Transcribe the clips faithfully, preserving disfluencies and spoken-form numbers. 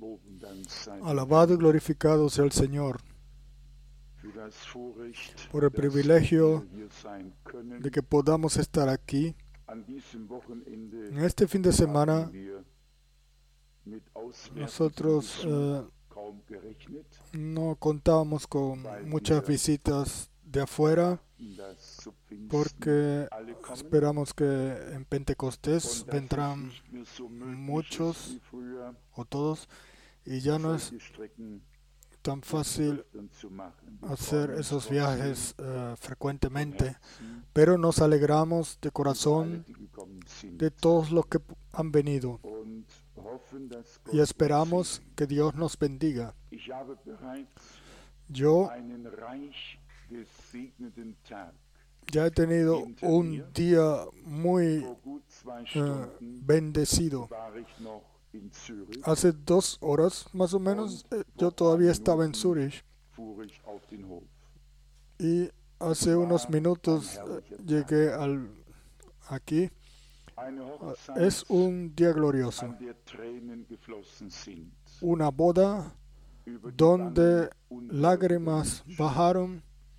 Alabado y glorificado sea el Señor por el privilegio de que podamos estar aquí. En este fin de semana nosotros eh, no contábamos con muchas visitas de afuera porque esperamos que en Pentecostés vendrán muchos o todos y ya no es tan fácil hacer esos viajes uh, frecuentemente, pero nos alegramos de corazón de todos los que han venido y esperamos que Dios nos bendiga. Yo ya he tenido un día muy uh, bendecido. Hace dos horas más o menos eh, yo todavía estaba en Zurich y hace unos minutos eh, llegué al, aquí. Uh, es un día glorioso, una boda donde lágrimas bajaron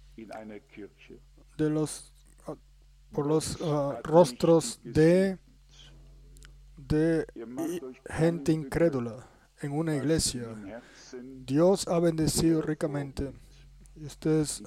de los, uh, por los uh, rostros de de gente incrédula en una iglesia. Dios ha bendecido ricamente. Y ustedes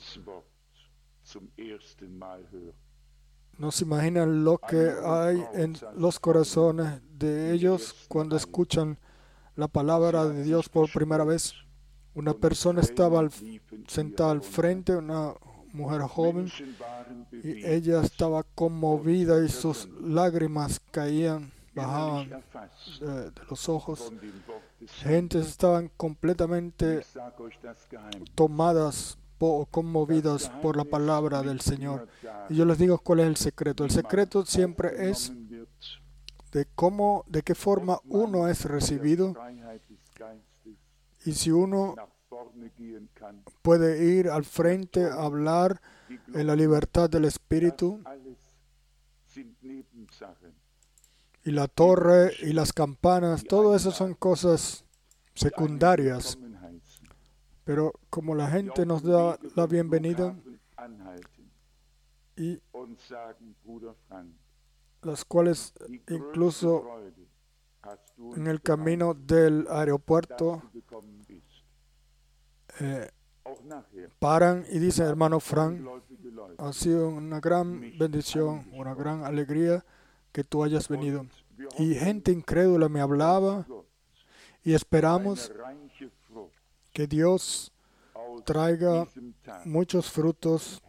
no se imaginan lo que hay en los corazones de ellos cuando escuchan la palabra de Dios por primera vez. Una persona estaba al, sentada al frente, una mujer joven, y ella estaba conmovida y sus lágrimas caían, bajaban de, de los ojos. Gentes estaban completamente tomadas o conmovidas por la palabra del Señor. Y yo les digo cuál es el secreto. El secreto siempre es de cómo, de qué forma uno es recibido y si uno puede ir al frente a hablar en la libertad del Espíritu. Y la torre y las campanas, todo eso son cosas secundarias. Pero como la gente nos da la bienvenida y las cuales incluso en el camino del aeropuerto eh, paran y dicen, hermano Frank, ha sido una gran bendición, una gran alegría que tú hayas venido. Y gente incrédula me hablaba y esperamos que Dios traiga muchos frutos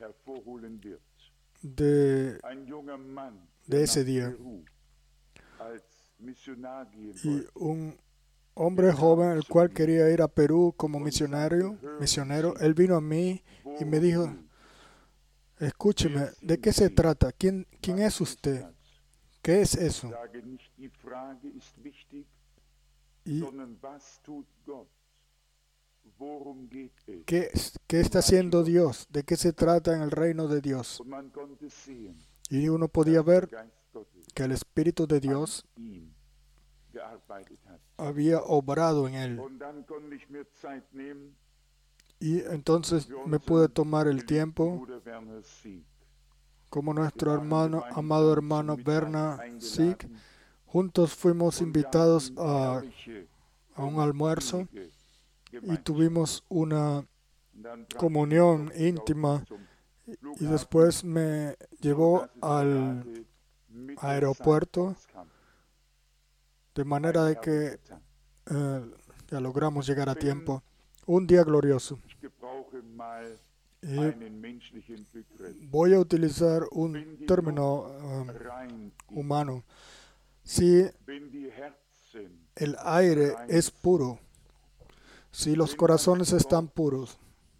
de, de ese día. Y un hombre joven, el cual quería ir a Perú como misionario, misionero, él vino a mí y me dijo, escúcheme, ¿de qué se trata? ¿Quién, quién es usted? ¿Qué es eso? Y ¿qué, ¿Qué está haciendo Dios? ¿De qué se trata en el reino de Dios? Y uno podía ver que el Espíritu de Dios había obrado en él. Y entonces me pude tomar el tiempo, como nuestro hermano, amado hermano Bernard Sieg, juntos fuimos invitados a, a un almuerzo y tuvimos una comunión íntima y después me llevó al aeropuerto de manera de que eh, ya logramos llegar a tiempo. Un día glorioso. Y voy a utilizar un término um, humano. Si el aire es puro, si los corazones están puros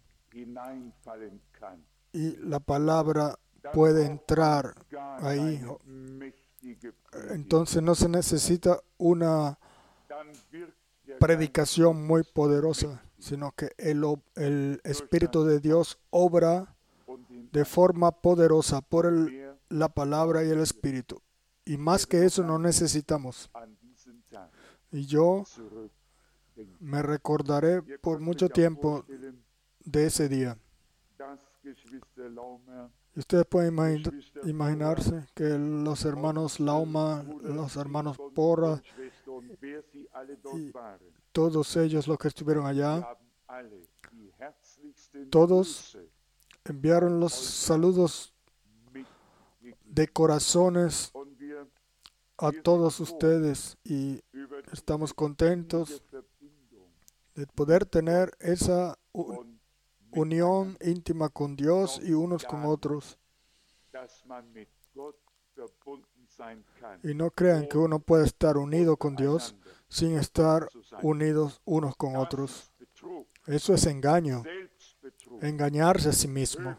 y la palabra puede entrar ahí, entonces no se necesita una predicación muy poderosa, sino que el, el Espíritu de Dios obra de forma poderosa por el, la palabra y el Espíritu. Y más que eso no necesitamos. Y yo Me recordaré por mucho tiempo de ese día. Y ustedes pueden imagi- imaginarse que los hermanos Lauma, los hermanos Porra y todos ellos los que estuvieron allá, todos enviaron los saludos de corazones a todos ustedes y estamos contentos de poder tener esa u- unión íntima con Dios y unos con otros. Y no crean que uno puede estar unido con Dios sin estar unidos unos con otros. Eso es engaño, engañarse a sí mismo.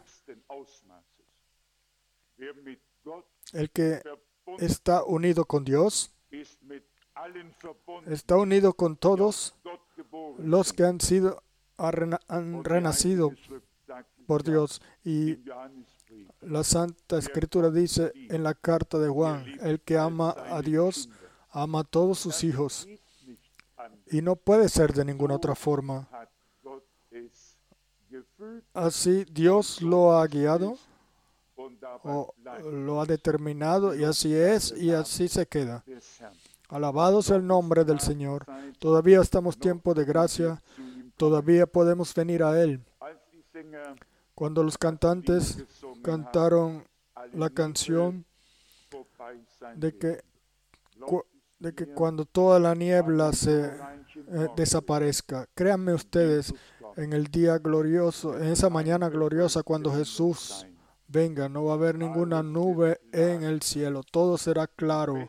El que está unido con Dios está unido con todos los que han sido han renacido por Dios. Y la Santa Escritura dice en la carta de Juan, el que ama a Dios ama a todos sus hijos. Y no puede ser de ninguna otra forma. Así Dios lo ha guiado o lo ha determinado y así es y así se queda. Alabado sea el nombre del Señor. Todavía estamos en tiempo de gracia. Todavía podemos venir a Él. Cuando los cantantes cantaron la canción de que, de que cuando toda la niebla se eh, desaparezca, créanme ustedes, en el día glorioso, en esa mañana gloriosa, cuando Jesús venga, no va a haber ninguna nube en el cielo. Todo será claro.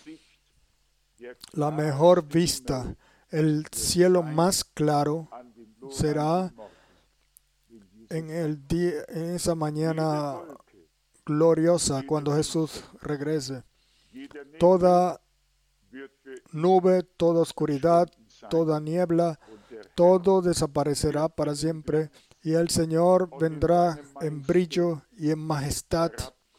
La mejor vista, el cielo más claro será en el día, en esa mañana gloriosa cuando Jesús regrese. Toda nube, toda oscuridad, toda niebla, todo desaparecerá para siempre y el Señor vendrá en brillo y en majestad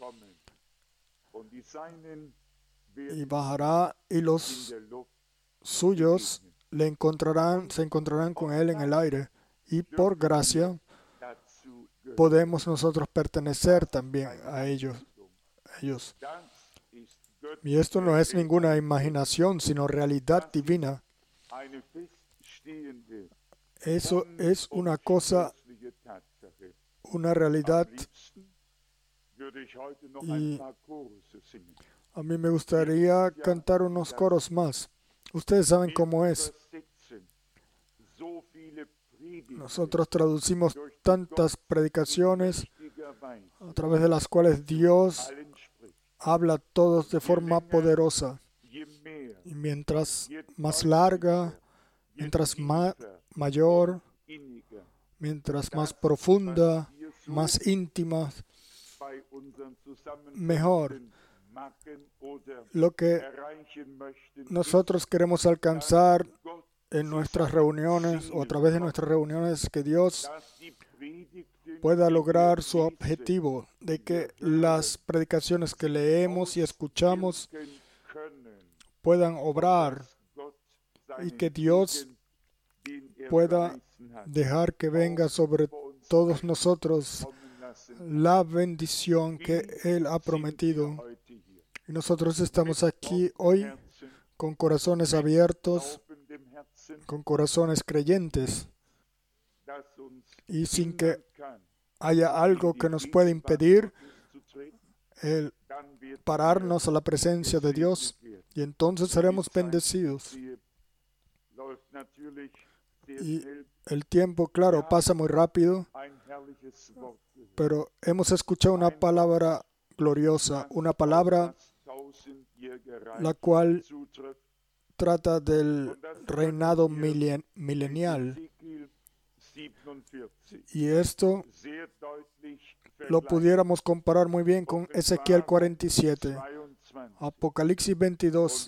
y bajará y los suyos le encontrarán, se encontrarán con Él en el aire y por gracia podemos nosotros pertenecer también a ellos. ellos. Y esto no es ninguna imaginación, sino realidad divina. Eso es una cosa, una realidad. Y a mí me gustaría cantar unos coros más. Ustedes saben cómo es. Nosotros traducimos tantas predicaciones a través de las cuales Dios habla a todos de forma poderosa. Y mientras más larga, mientras más mayor, mientras más profunda, más íntima, mejor. Lo que nosotros queremos alcanzar en nuestras reuniones o a través de nuestras reuniones, que Dios pueda lograr su objetivo de que las predicaciones que leemos y escuchamos puedan obrar y que Dios pueda dejar que venga sobre todos nosotros la bendición que Él ha prometido. Y nosotros estamos aquí hoy con corazones abiertos, con corazones creyentes, y sin que haya algo que nos pueda impedir el pararnos a la presencia de Dios, y entonces seremos bendecidos. Y el tiempo, claro, pasa muy rápido, pero hemos escuchado una palabra gloriosa, una palabra la cual trata del reinado milen- milenial. Y esto lo pudiéramos comparar muy bien con Ezequiel cuarenta y siete, Apocalipsis veintidós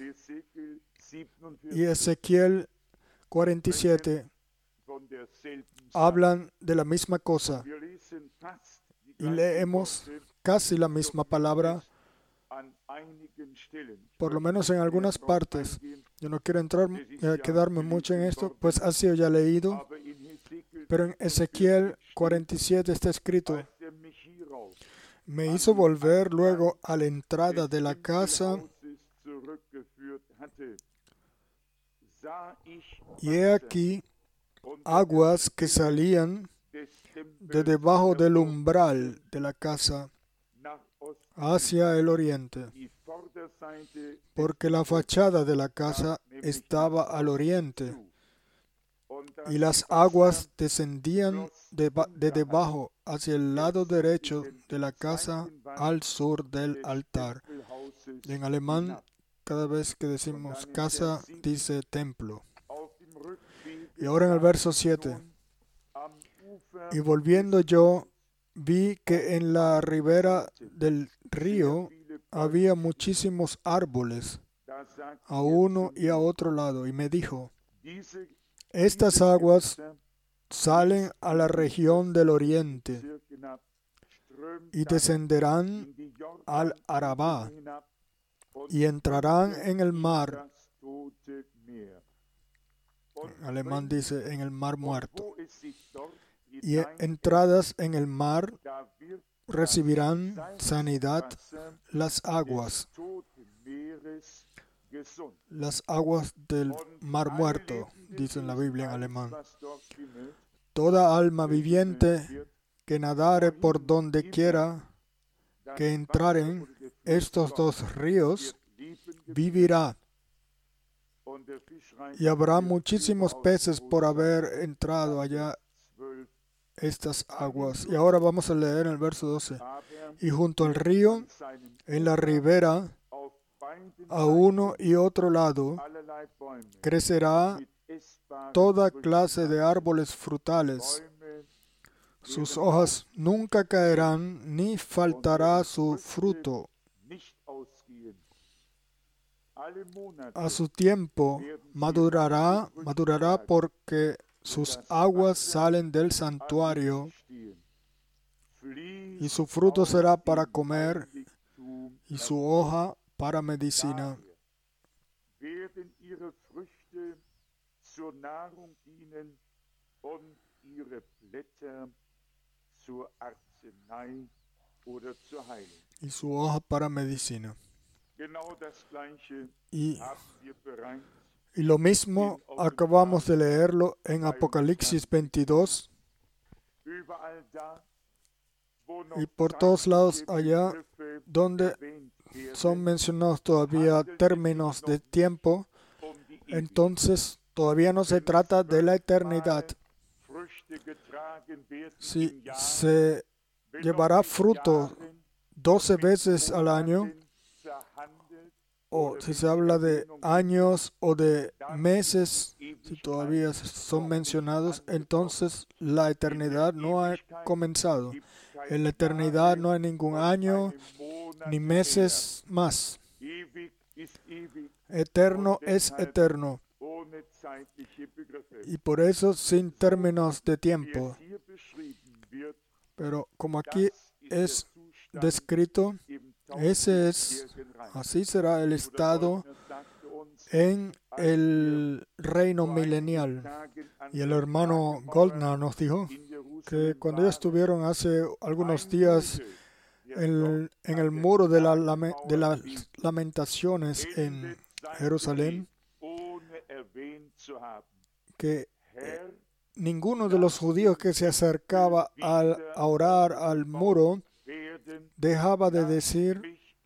y Ezequiel cuarenta y siete hablan de la misma cosa. Y leemos casi la misma palabra, por lo menos en algunas partes. Yo no quiero entrar, eh, quedarme mucho en esto, pues ha sido ya leído, pero en Ezequiel cuarenta y siete está escrito: me hizo volver luego a la entrada de la casa, y he aquí aguas que salían de debajo del umbral de la casa hacia el oriente, porque la fachada de la casa estaba al oriente, y las aguas descendían de, de debajo hacia el lado derecho de la casa al sur del altar. En alemán, cada vez que decimos casa, dice templo. Y ahora en el verso siete. Y volviendo yo, vi que en la ribera del río había muchísimos árboles, a uno y a otro lado, y me dijo: estas aguas salen a la región del oriente y descenderán al Arabá y entrarán en el mar. En alemán dice en el mar muerto. Y entradas en el mar recibirán sanidad las aguas, las aguas del mar muerto, dice en la Biblia en alemán. Toda alma viviente que nadare por donde quiera que entraren estos dos ríos, vivirá. Y habrá muchísimos peces por haber entrado allá estas aguas. Y ahora vamos a leer el verso doce. Y junto al río, en la ribera, a uno y otro lado, crecerá toda clase de árboles frutales. Sus hojas nunca caerán, ni faltará su fruto. A su tiempo madurará, madurará porque sus aguas salen del santuario, y su fruto será para comer, y su hoja para medicina. Y su hoja para medicina. Y, y lo mismo acabamos de leerlo en Apocalipsis veintidós. Y por todos lados allá donde son mencionados todavía términos de tiempo, entonces todavía no se trata de la eternidad. Si se llevará fruto doce veces al año, o si se habla de años o de meses, si todavía son mencionados, entonces la eternidad no ha comenzado. En la eternidad no hay ningún año ni meses más. Eterno es eterno. Y por eso sin términos de tiempo. Pero como aquí es descrito, ese es, así será el estado en el reino milenial. Y el hermano Goldner nos dijo que cuando ellos estuvieron hace algunos días en, en el muro de, la, de las lamentaciones en Jerusalén, que ninguno de los judíos que se acercaba al, a orar al muro dejaba de decir: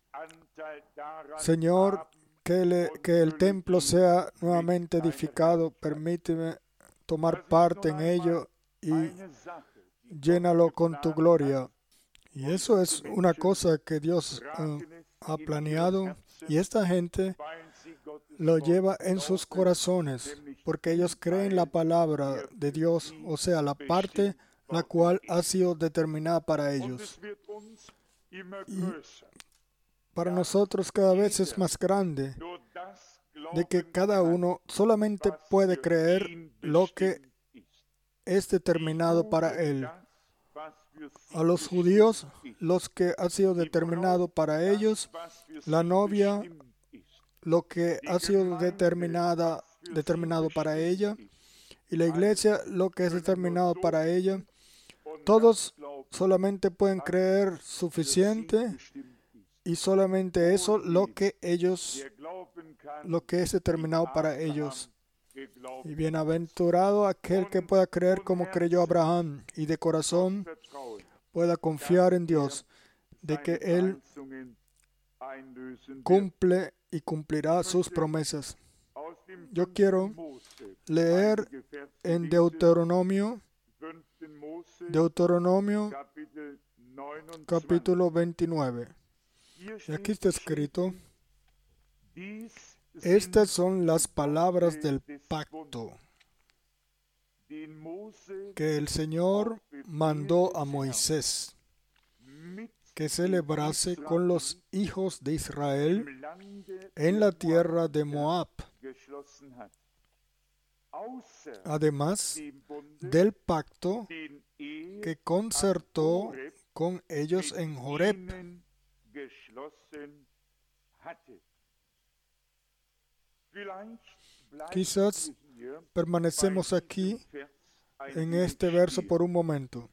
Señor, que, le, que el templo sea nuevamente edificado, permíteme tomar parte en ello y llénalo con tu gloria. Y eso es una cosa que Dios uh, ha planeado, y esta gente lo lleva en sus corazones, porque ellos creen la palabra de Dios, o sea, la parte la cual ha sido determinada para ellos. Y para nosotros cada vez es más grande, de que cada uno solamente puede creer lo que es determinado para él. A los judíos, los que ha sido determinado para ellos, la novia, lo que ha sido determinada, determinado para ella, y la iglesia lo que es determinado para ella. Todos solamente pueden creer suficiente, y solamente eso lo que ellos, lo que es determinado para ellos. Y bienaventurado aquel que pueda creer como creyó Abraham, y de corazón pueda confiar en Dios, de que Él cumple y cumplirá sus promesas. Yo quiero leer en Deuteronomio, Deuteronomio capítulo veintinueve. Y aquí está escrito: estas son las palabras del pacto que el Señor mandó a Moisés que celebrase con los hijos de Israel en la tierra de Moab, además del pacto que concertó con ellos en Horeb. Quizás permanecemos aquí en este verso por un momento.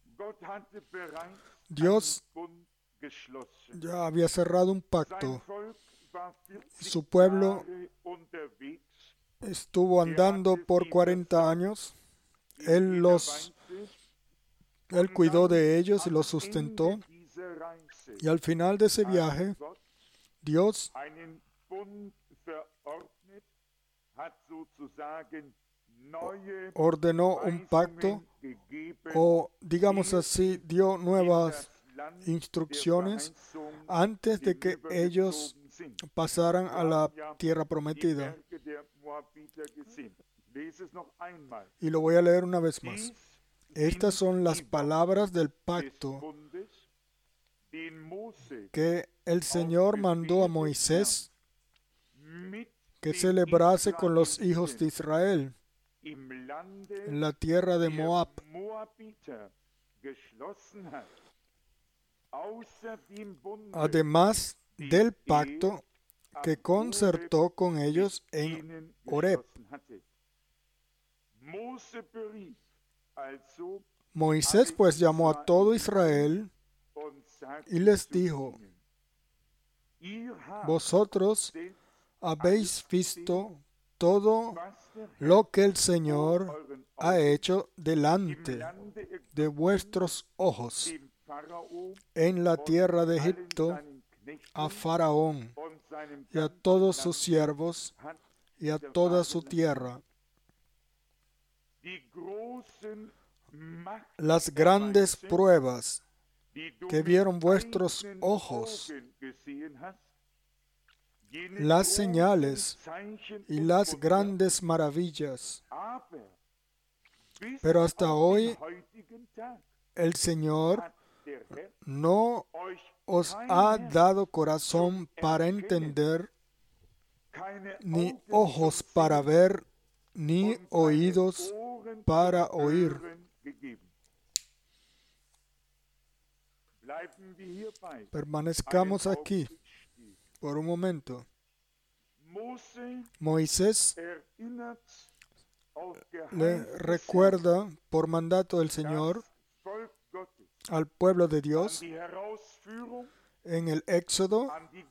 Dios ya había cerrado un pacto. Su pueblo estuvo andando por cuarenta años. Él los, él cuidó de ellos y los sustentó. Y al final de ese viaje, Dios ordenó un pacto, o digamos así, dio nuevas instrucciones antes de que ellos pasaran a la tierra prometida. Y lo voy a leer una vez más. Estas son las palabras del pacto que el Señor mandó a Moisés que celebrase con los hijos de Israel en la tierra de Moab. Además del pacto que concertó con ellos en Horeb. Moisés pues llamó a todo Israel y les dijo: vosotros habéis visto todo lo que el Señor ha hecho delante de vuestros ojos en la tierra de Egipto a Faraón y a todos sus siervos y a toda su tierra. Las grandes pruebas que vieron vuestros ojos, las señales y las grandes maravillas. Pero hasta hoy el Señor no os ha dado corazón para entender, ni ojos para ver, ni oídos para oír. Permanezcamos aquí por un momento. Moisés le recuerda por mandato del Señor al pueblo de Dios en el Éxodo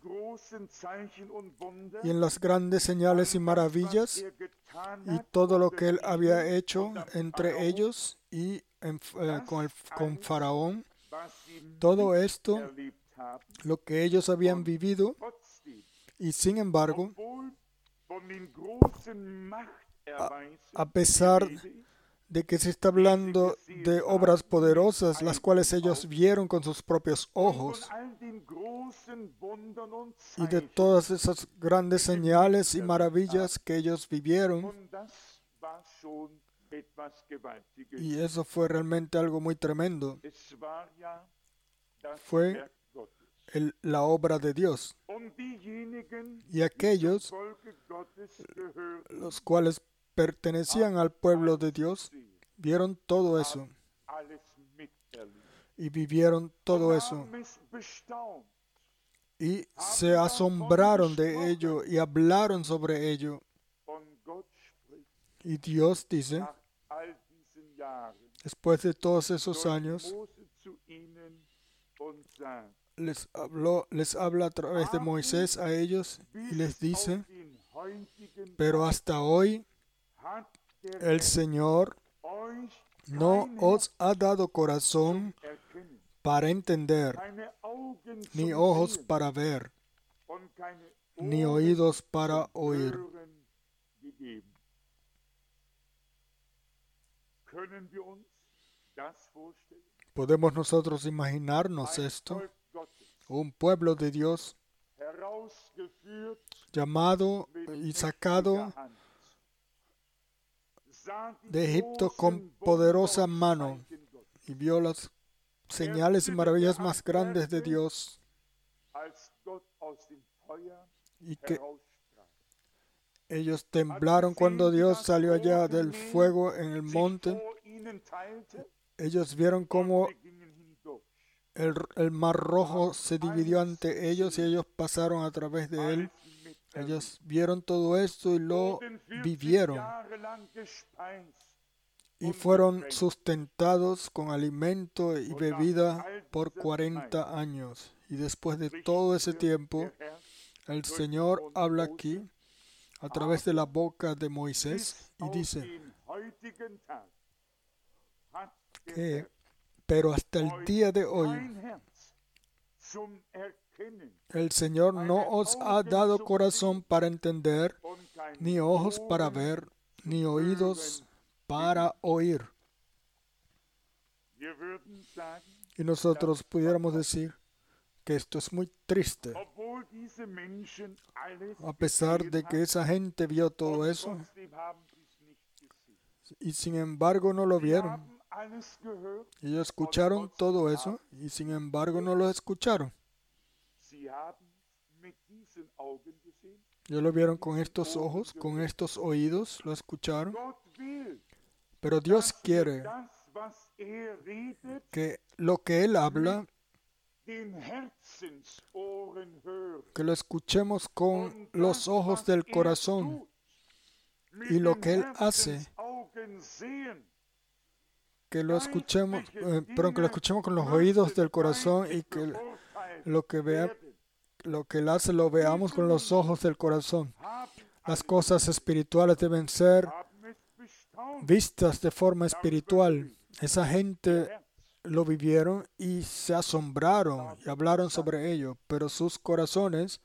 y en las grandes señales y maravillas y todo lo que él había hecho entre ellos y en, eh, con, el, con Faraón. Todo esto, lo que ellos habían vivido, y sin embargo, a, a pesar de que se está hablando de obras poderosas, las cuales ellos vieron con sus propios ojos, y de todas esas grandes señales y maravillas que ellos vivieron, y eso fue realmente algo muy tremendo. Fue el, la obra de Dios. Y aquellos, los cuales pertenecían al pueblo de Dios, vieron todo eso y vivieron todo eso. y se asombraron de ello y hablaron sobre ello. Y Dios dice, después de todos esos años, les habló, les habla a través de Moisés a ellos y les dice, pero hasta hoy el Señor no os ha dado corazón para entender, ni ojos para ver, ni oídos para oír. ¿Podemos nosotros imaginarnos esto? Un pueblo de Dios llamado y sacado de Egipto con poderosa mano y vio las señales y maravillas más grandes de Dios, y que ellos temblaron cuando Dios salió allá del fuego en el monte. Ellos vieron cómo el, el mar rojo se dividió ante ellos y ellos pasaron a través de él. Ellos vieron todo esto y lo vivieron. Y fueron sustentados con alimento y bebida por cuarenta años. Y después de todo ese tiempo, el Señor habla aquí a través de la boca de Moisés y dice que, pero hasta el día de hoy, el Señor no os ha dado corazón para entender, ni ojos para ver, ni oídos para oír. Y nosotros pudiéramos decir que esto es muy triste. A pesar de que esa gente vio todo eso, y sin embargo no lo vieron. Ellos escucharon todo eso, y sin embargo no lo escucharon. Ellos lo vieron con estos ojos, con estos oídos, lo escucharon. Pero Dios quiere que lo que Él habla, que lo escuchemos con los ojos del corazón, y lo que Él hace, que lo escuchemos, eh, perdón, que lo escuchemos con los oídos del corazón, y que lo que vea, lo que Él hace lo veamos con los ojos del corazón. Las cosas espirituales deben ser vistas de forma espiritual. Esa gente lo vivieron y se asombraron y hablaron sobre ello, pero sus corazones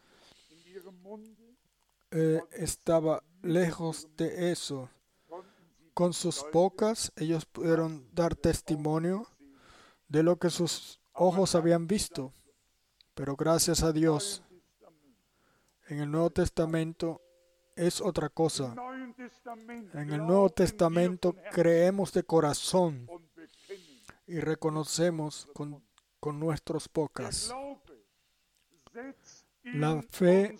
eh, estaban lejos de eso. Con sus bocas ellos pudieron dar testimonio de lo que sus ojos habían visto, pero gracias a Dios, en el Nuevo Testamento es otra cosa. En el Nuevo Testamento creemos de corazón y reconocemos con, con nuestras bocas. La fe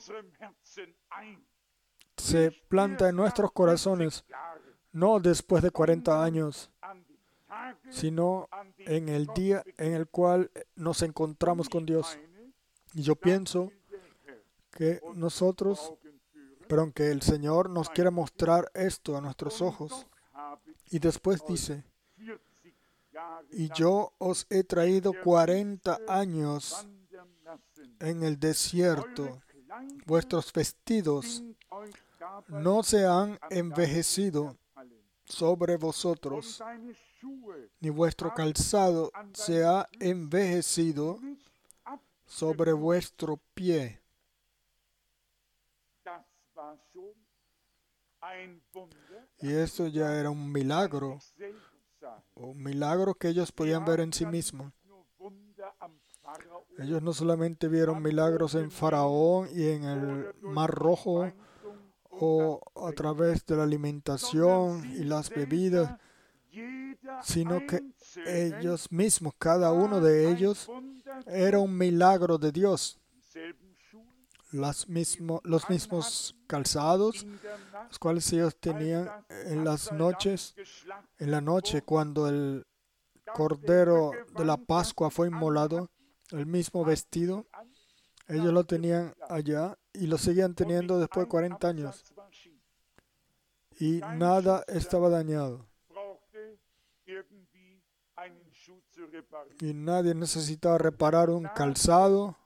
se planta en nuestros corazones, no después de cuarenta años, sino en el día en el cual nos encontramos con Dios. Y yo pienso que nosotros, pero aunque el Señor nos quiere mostrar esto a nuestros ojos, y después dice, y yo os he traído cuarenta años en el desierto, vuestros vestidos no se han envejecido sobre vosotros, ni vuestro calzado se ha envejecido sobre vuestro pie. Y eso ya era un milagro, un milagro que ellos podían ver en sí mismos. Ellos no solamente vieron milagros en Faraón y en el Mar Rojo, o a través de la alimentación y las bebidas, sino que ellos mismos, cada uno de ellos, era un milagro de Dios. Las mismo, los mismos calzados, los cuales ellos tenían en las noches, en la noche cuando el Cordero de la Pascua fue inmolado, el mismo vestido, Ellos lo tenían allá y lo seguían teniendo después de cuarenta años. Y nada estaba dañado. Y nadie necesitaba reparar un calzado.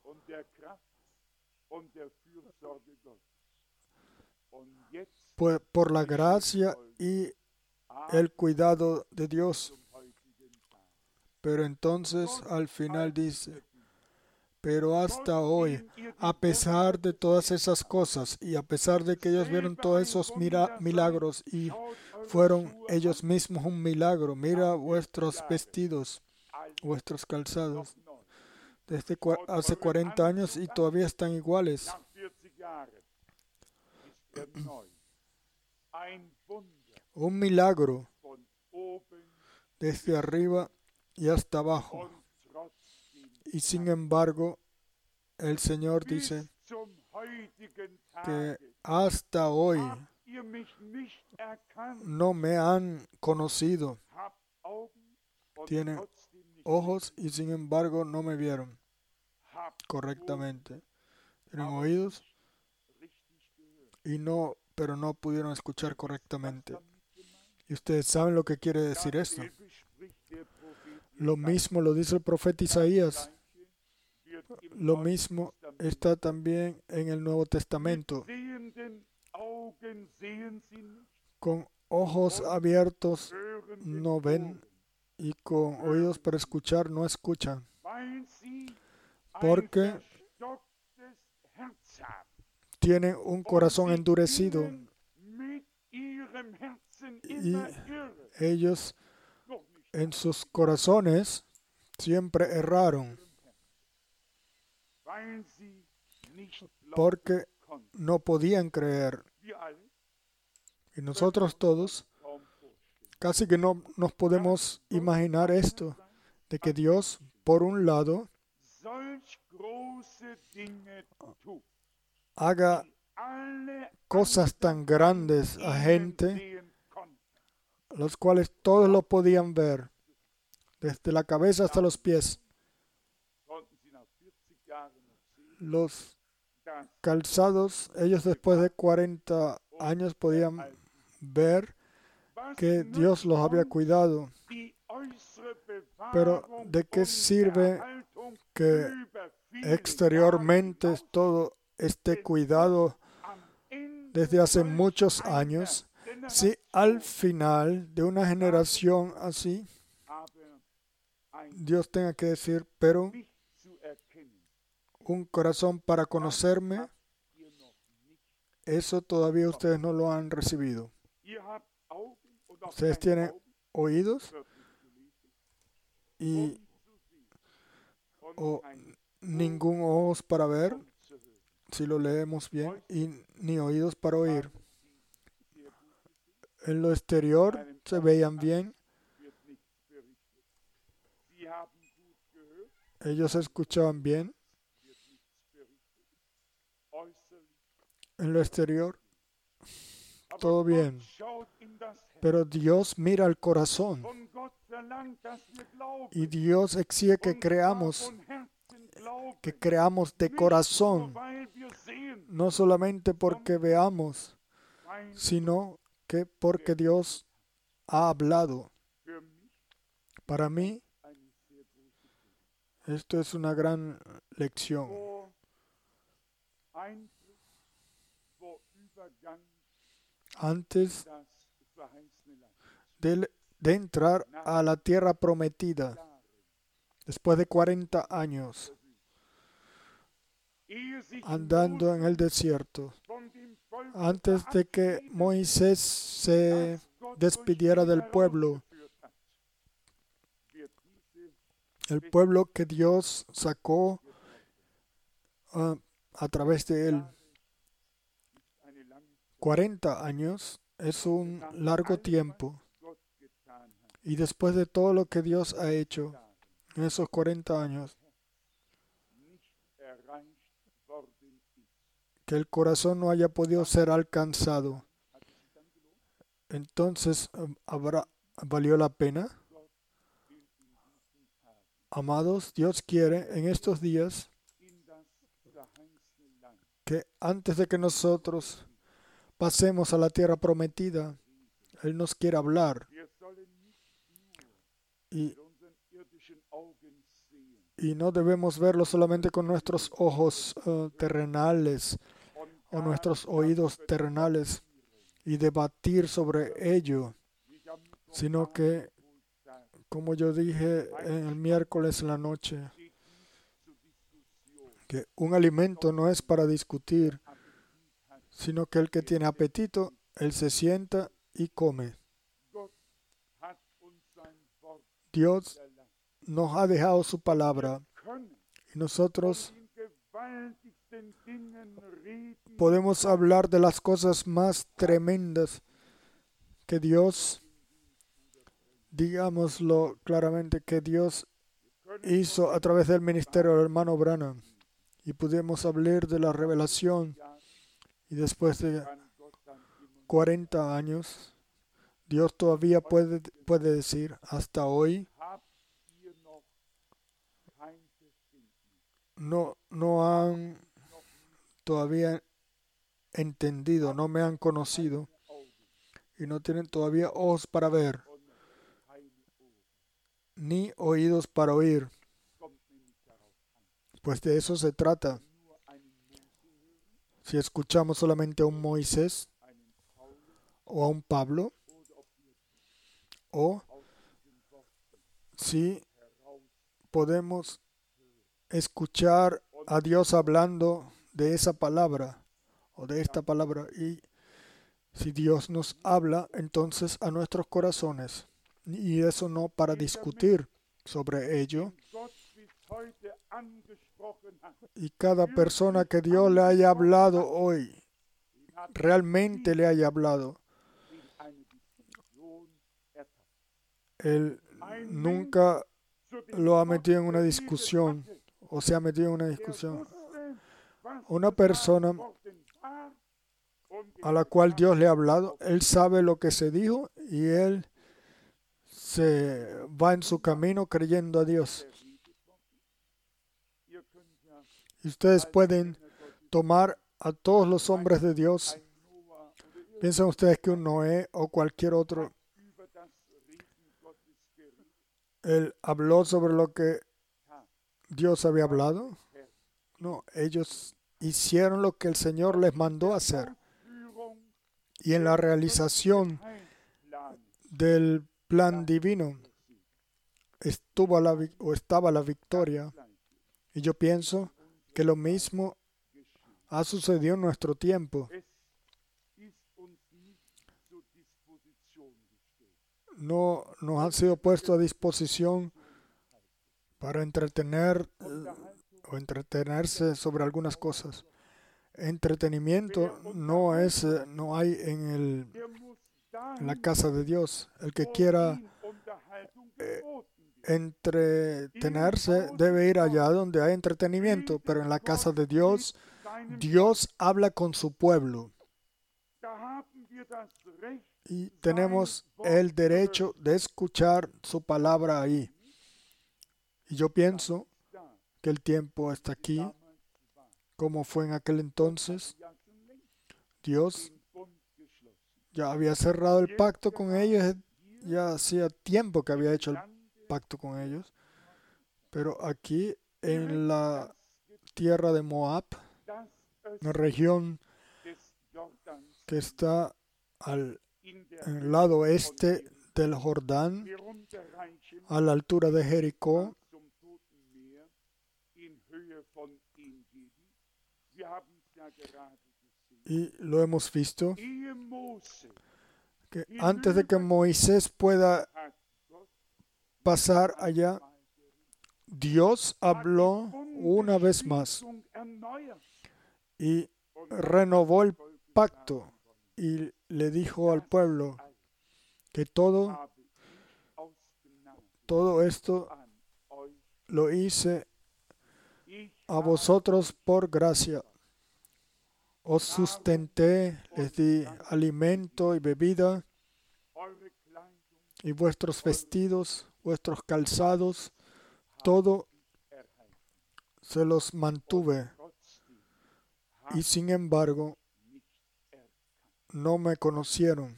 Pues por la gracia y el cuidado de Dios. Pero entonces al final dice, pero hasta hoy, a pesar de todas esas cosas y a pesar de que ellos vieron todos esos mira- milagros y fueron ellos mismos un milagro, mira vuestros vestidos, vuestros calzados, desde cua- hace cuarenta años y todavía están iguales. Un milagro desde arriba y hasta abajo. Y sin embargo, el Señor dice que hasta hoy no me han conocido. Tienen ojos y sin embargo no me vieron correctamente. Tienen oídos y no, pero no pudieron escuchar correctamente. Y ustedes saben lo que quiere decir esto. Lo mismo lo dice el profeta Isaías. Lo mismo está también en el Nuevo Testamento. Con ojos abiertos no ven y con oídos para escuchar no escuchan. Porque tienen un corazón endurecido y ellos en sus corazones siempre erraron porque no podían creer. Y nosotros todos casi que no nos podemos imaginar esto, de que Dios, por un lado, haga cosas tan grandes a gente, los cuales todos lo podían ver, desde la cabeza hasta los pies. Los calzados, ellos después de cuarenta años podían ver que Dios los había cuidado. Pero ¿de qué sirve que exteriormente todo esté cuidado desde hace muchos años si al final de una generación así Dios tenga que decir, pero un corazón para conocerme, eso todavía ustedes no lo han recibido? Ustedes tienen oídos y o ningún ojos para ver, si lo leemos bien, y ni oídos para oír. En lo exterior se veían bien. Ellos escuchaban bien. En lo exterior, todo bien. Pero Dios mira el corazón. Y Dios exige que creamos, que creamos de corazón. No solamente porque veamos, sino que porque Dios ha hablado. Para mí, esto es una gran lección. Antes de, de entrar a la tierra prometida, después de cuarenta años, andando en el desierto, antes de que Moisés se despidiera del pueblo, el pueblo que Dios sacó uh, a través de él. cuarenta años es un largo tiempo. Y después de todo lo que Dios ha hecho en esos cuarenta años, que el corazón no haya podido ser alcanzado, entonces habrá, ¿valió la pena? Amados, Dios quiere en estos días que antes de que nosotros pasemos a la tierra prometida, Él nos quiere hablar. Y, y no debemos verlo solamente con nuestros ojos uh, terrenales o nuestros oídos terrenales y debatir sobre ello, sino que, como yo dije en el miércoles en la noche, que un alimento no es para discutir, sino que el que tiene apetito, él se sienta y come. Dios nos ha dejado su palabra y nosotros podemos hablar de las cosas más tremendas que Dios, digámoslo claramente, que Dios hizo a través del ministerio del hermano Branham. Y pudimos hablar de la revelación. Y después de cuarenta años, Dios todavía puede, puede decir, hasta hoy, no, no han todavía entendido, no me han conocido y no tienen todavía ojos para ver, ni oídos para oír. Pues de eso se trata. Si escuchamos solamente a un Moisés o a un Pablo, o si podemos escuchar a Dios hablando de esa palabra o de esta palabra, y si Dios nos habla entonces a nuestros corazones, y eso no para discutir sobre ello. Y cada persona que Dios le haya hablado hoy, realmente le haya hablado, Él nunca lo ha metido en una discusión o se ha metido en una discusión. Una persona a la cual Dios le ha hablado, él sabe lo que se dijo y él se va en su camino creyendo a Dios. Y ustedes pueden tomar a todos los hombres de Dios. ¿Piensan ustedes que un Noé o cualquier otro, él habló sobre lo que Dios había hablado? No, ellos hicieron lo que el Señor les mandó hacer. Y en la realización del plan divino estuvo la, o estaba la victoria. Y yo pienso que lo mismo ha sucedido en nuestro tiempo. No nos ha sido puesto a disposición para entretener o entretenerse sobre algunas cosas. Entretenimiento no es, no hay en, el, en la casa de Dios. El que quiera eh, entretenerse debe ir allá donde hay entretenimiento, pero en la casa de Dios, Dios habla con su pueblo. Y tenemos el derecho de escuchar su palabra ahí. Y yo pienso que el tiempo está aquí, como fue en aquel entonces. Dios ya había cerrado el pacto con ellos, ya hacía tiempo que había hecho el pacto con ellos. Pero aquí en la tierra de Moab, una región que está al en el lado este del Jordán, a la altura de Jericó, y lo hemos visto, que antes de que Moisés pueda pasar allá, Dios habló una vez más y renovó el pacto y le dijo al pueblo que todo, todo esto lo hice a vosotros por gracia. Os sustenté, les di alimento y bebida, y vuestros vestidos, vuestros calzados, todo se los mantuve. y sin embargo no me conocieron.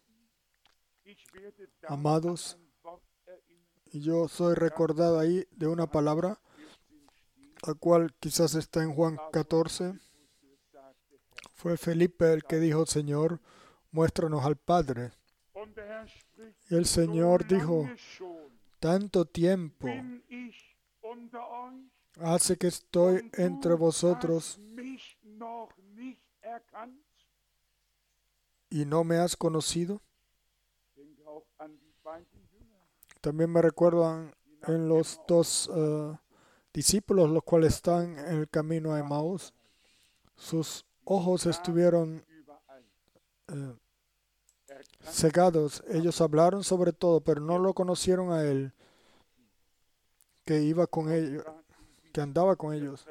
Amados, y yo soy recordado ahí de una palabra, la cual quizás está en Juan catorce. Fue Felipe el que dijo: Señor, muéstranos al Padre. Y el Señor dijo: tanto tiempo hace que estoy entre vosotros y no me has conocido. También me recuerdan en los dos uh, discípulos, los cuales están en el camino a Emaús. Sus ojos estuvieron uh, cegados. Ellos hablaron sobre todo, pero no lo conocieron a Él, que iba con ellos, que andaba con ellos.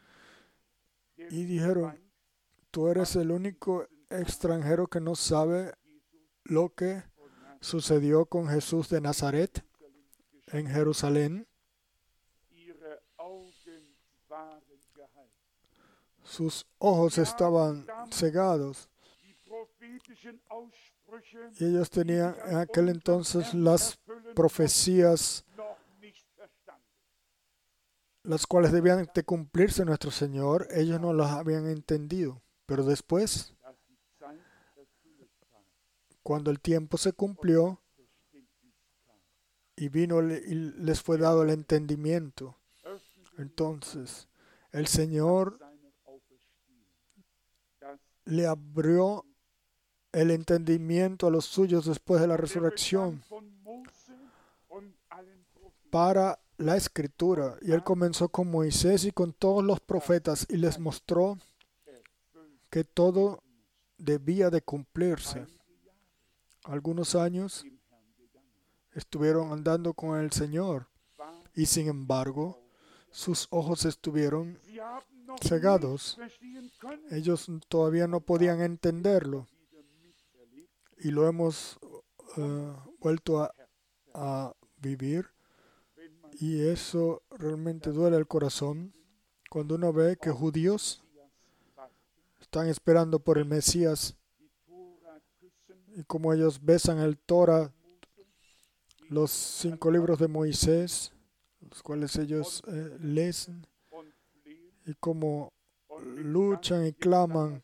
Y dijeron: tú eres el único extranjero que no sabe lo que sucedió con Jesús de Nazaret en Jerusalén. Sus ojos estaban cegados. Y ellos tenían en aquel entonces las profecías, las cuales debían de cumplirse nuestro Señor. Ellos no las habían entendido. Pero después, cuando el tiempo se cumplió y vino y les fue dado el entendimiento, entonces el Señor le abrió el entendimiento a los suyos después de la resurrección para la Escritura. Y Él comenzó con Moisés y con todos los profetas y les mostró que todo debía de cumplirse. Algunos años estuvieron andando con el Señor y sin embargo sus ojos estuvieron cegados. Ellos todavía no podían entenderlo y lo hemos uh, vuelto a, a vivir, y eso realmente duele el corazón cuando uno ve que judíos están esperando por el Mesías y como ellos besan el Torah, los cinco libros de Moisés, los cuales ellos eh, leen, y como luchan y claman.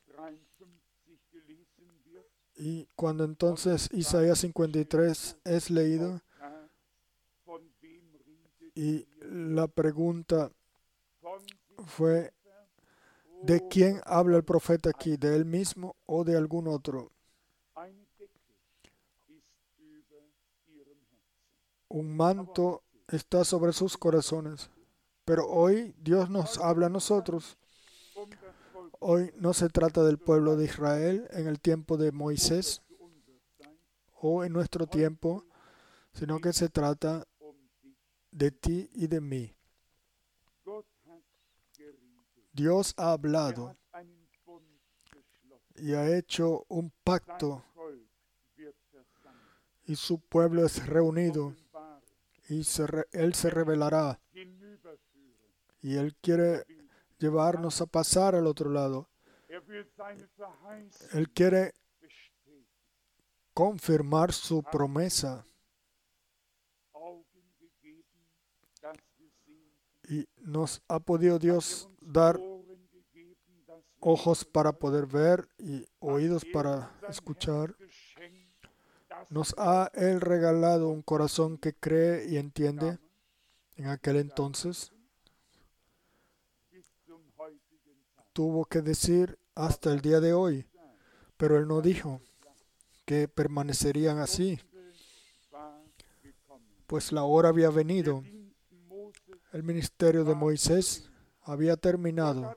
Y cuando entonces Isaías cincuenta y tres es leído y la pregunta fue: ¿de quién habla el profeta aquí? ¿De él mismo o de algún otro? Un manto está sobre sus corazones. Pero hoy Dios nos habla a nosotros. Hoy no se trata del pueblo de Israel en el tiempo de Moisés o en nuestro tiempo, sino que se trata de ti y de mí. Dios ha hablado y ha hecho un pacto, y su pueblo es reunido, y se re, Él se revelará, y Él quiere llevarnos a pasar al otro lado. Él quiere confirmar su promesa, y nos ha podido Dios dar ojos para poder ver y oídos para escuchar. Nos ha Él regalado un corazón que cree y entiende. En aquel entonces tuvo que decir hasta el día de hoy, pero Él no dijo que permanecerían así, pues la hora había venido. El ministerio de Moisés había terminado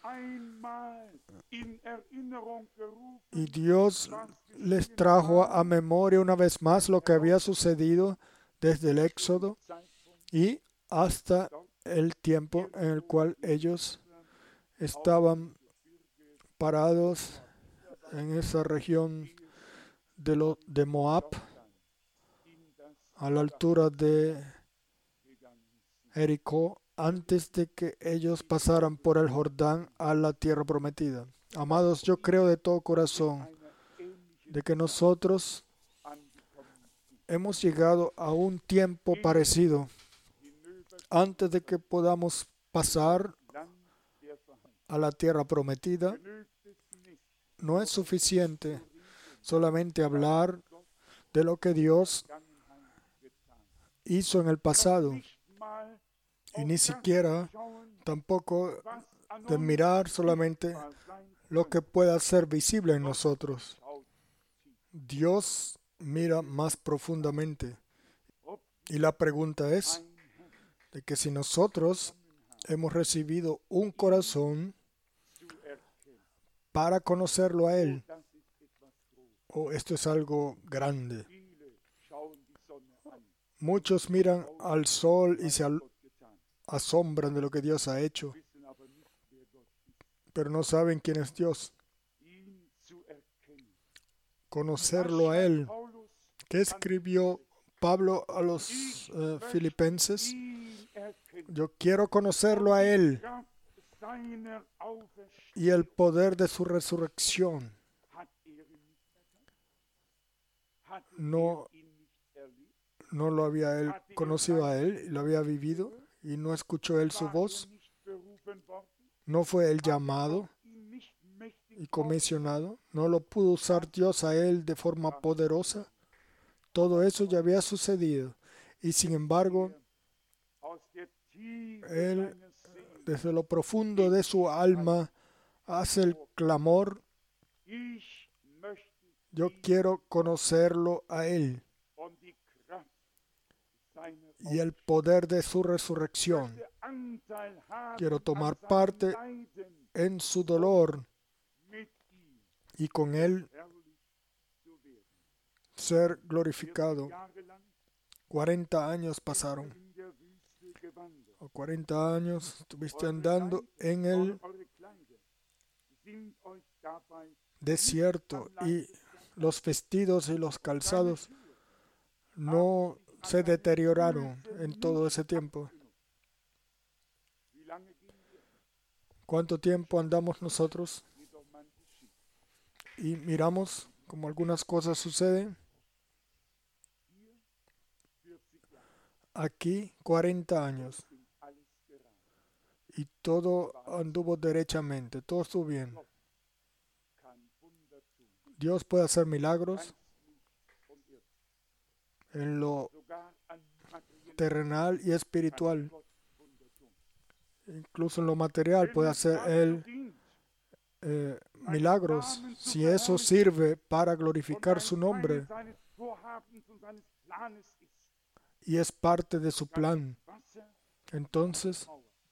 y Dios les trajo a memoria una vez más lo que había sucedido desde el Éxodo y hasta el tiempo en el cual ellos estaban parados en esa región de, lo, de Moab, a la altura de Jericó, antes de que ellos pasaran por el Jordán a la tierra prometida. Amados, yo creo de todo corazón de que nosotros hemos llegado a un tiempo parecido antes de que podamos pasar a la tierra prometida. No es suficiente solamente hablar de lo que Dios hizo en el pasado y ni siquiera tampoco de mirar solamente lo que pueda ser visible en nosotros. Dios mira más profundamente. Y la pregunta es de que si nosotros hemos recibido un corazón para conocerlo a Él, o oh, esto es algo grande. Muchos miran al sol y se asombran de lo que Dios ha hecho, pero no saben quién es Dios. Conocerlo a Él. ¿Qué escribió Pablo a los uh, filipenses? Yo quiero conocerlo a Él y el poder de su resurrección. No, no lo había él conocido a Él, lo había vivido y no escuchó Él su voz. No fue Él llamado y comisionado. No lo pudo usar Dios a Él de forma poderosa. Todo eso ya había sucedido. Y sin embargo, Él, desde lo profundo de su alma, hace el clamor: yo quiero conocerlo a Él y el poder de su resurrección. Quiero tomar parte en su dolor y con Él ser glorificado. cuarenta años pasaron. O cuarenta años estuviste andando en el desierto y los vestidos y los calzados no se deterioraron en todo ese tiempo. ¿Cuánto tiempo andamos nosotros? Y miramos como algunas cosas suceden. Aquí cuarenta años. Y todo anduvo derechamente, todo estuvo bien. Dios puede hacer milagros en lo terrenal y espiritual. Incluso en lo material puede hacer Él eh, milagros, si eso sirve para glorificar su nombre y es parte de su plan. Entonces,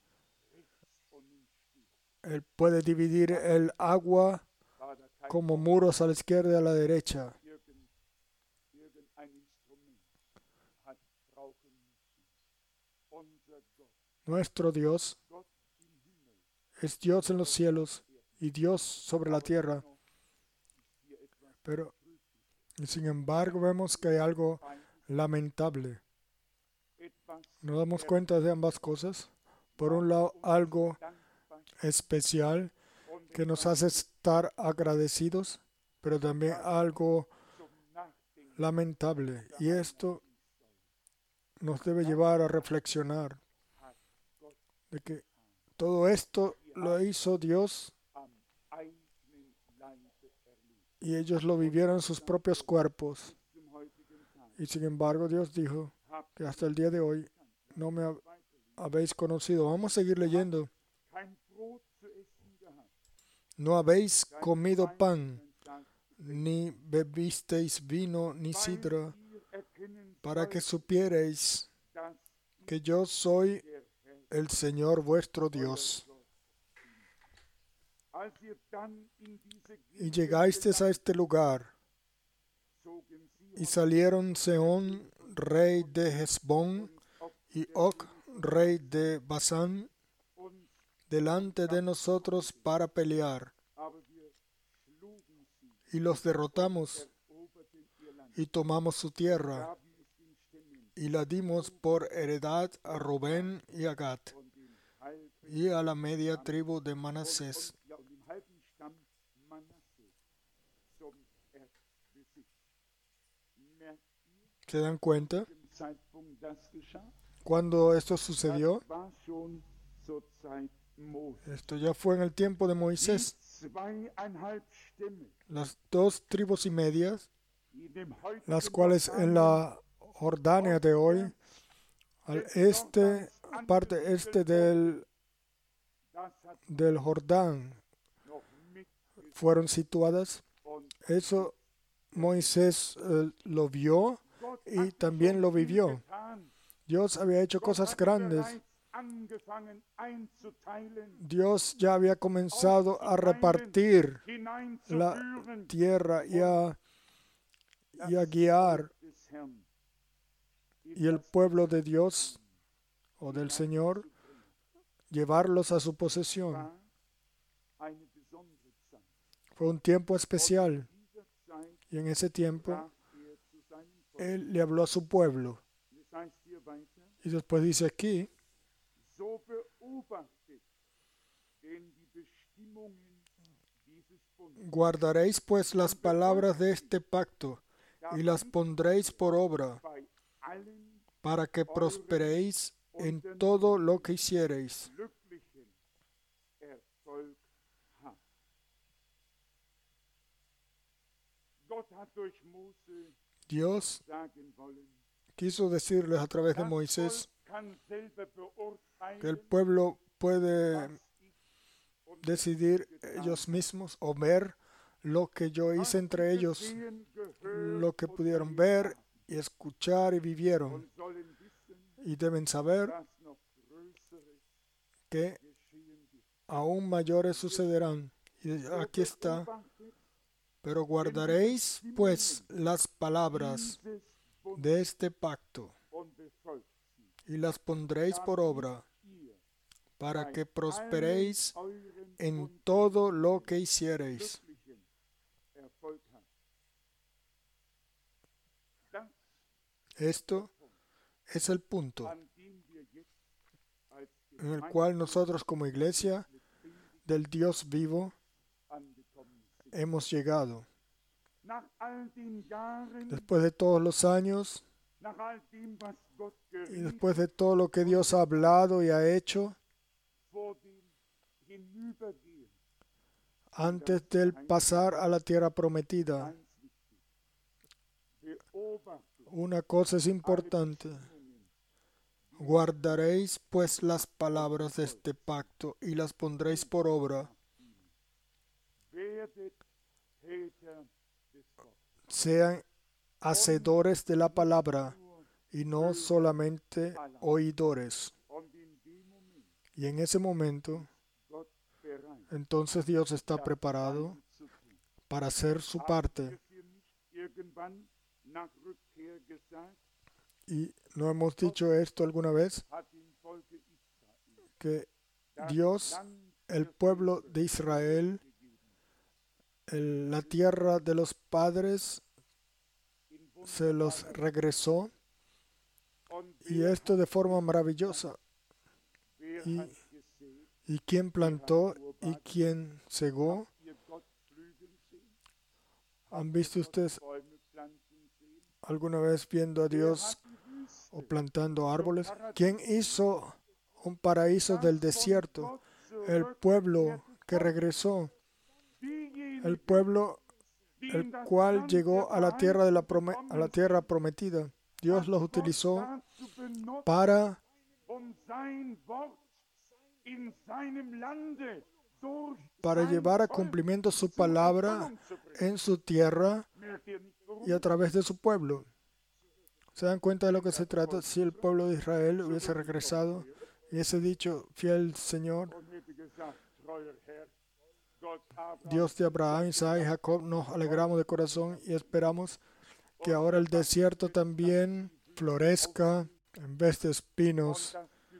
Él puede dividir el agua como muros a la izquierda y a la derecha. Nuestro Dios es Dios en los cielos y Dios sobre la tierra. Pero, sin embargo, vemos que hay algo lamentable. Nos damos cuenta de ambas cosas. Por un lado, algo especial que nos hace estar agradecidos, pero también algo lamentable. Y esto nos debe llevar a reflexionar de que todo esto lo hizo Dios y ellos lo vivieron en sus propios cuerpos. Y sin embargo, Dios dijo que hasta el día de hoy no me habéis conocido. Vamos a seguir leyendo. No habéis comido pan, ni bebisteis vino, ni sidra, para que supierais que yo soy el Señor vuestro Dios. Y llegasteis a este lugar, y salieron Sehón, rey de Hesbón, y Og, rey de Basán, delante de nosotros para pelear. Y los derrotamos, y tomamos su tierra, y la dimos por heredad a Rubén y a Gad, y a la media tribu de Manasés. ¿Se dan cuenta? Cuando esto sucedió, esto ya fue en el tiempo de Moisés. Las dos tribus y medias, las cuales en la Jordania de hoy, al este, parte este del, del Jordán, fueron situadas. Eso Moisés eh, lo vio y también lo vivió. Dios había hecho cosas grandes. Dios ya había comenzado a repartir la tierra y a, y a guiar. Y el pueblo de Dios o del Señor, llevarlos a su posesión. Fue un tiempo especial. Y en ese tiempo, Él le habló a su pueblo. Y después dice aquí, guardaréis pues las palabras de este pacto y las pondréis por obra, para que prosperéis en todo lo que hiciereis. Dios quiso decirles a través de Moisés que el pueblo puede decidir ellos mismos o ver lo que yo hice entre ellos, lo que pudieron ver y escuchar y vivieron. Y deben saber que aún mayores sucederán. Y aquí está. Pero guardaréis pues las palabras de este pacto y las pondréis por obra, para que prosperéis en todo lo que hiciereis. Esto es el punto en el cual nosotros como iglesia del Dios vivo hemos llegado. Después de todos los años y después de todo lo que Dios ha hablado y ha hecho, antes del pasar a la tierra prometida, una cosa es importante. Guardaréis pues las palabras de este pacto y las pondréis por obra. Sean hacedores de la palabra y no solamente oidores. Y en ese momento, entonces Dios está preparado para hacer su parte. Y no hemos dicho esto alguna vez, que Dios, el pueblo de Israel, el, la tierra de los padres, se los regresó, y esto de forma maravillosa. Y, y quién plantó y quién cegó. ¿Han visto ustedes alguna vez viendo a Dios o plantando árboles? ¿Quién hizo un paraíso del desierto? El pueblo que regresó. El pueblo el cual llegó a la tierra de la prome- a la tierra prometida. Dios los utilizó para para llevar a cumplimiento su palabra en su tierra y a través de su pueblo. ¿Se dan cuenta de lo que se trata? Si el pueblo de Israel hubiese regresado y hubiese dicho, fiel Señor, Dios de Abraham, Isaac y Jacob, nos alegramos de corazón y esperamos que ahora el desierto también florezca en vez de espinos.